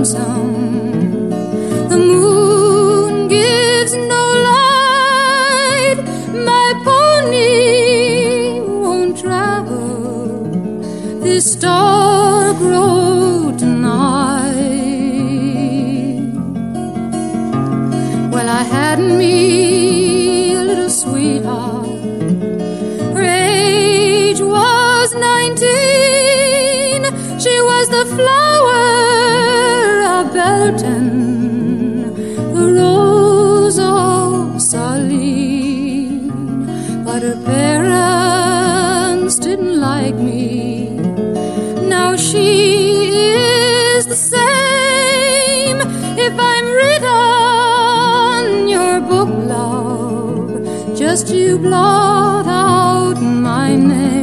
lonesome. The moon gives no light. My pony won't travel this dark road tonight. Well, I had me a little sweetheart. Her age was 19. She was the flower of Bellerton, the rose of Saline. But her parents didn't like me. Now she is the same. If I'm written your book, love, just you blot out my name.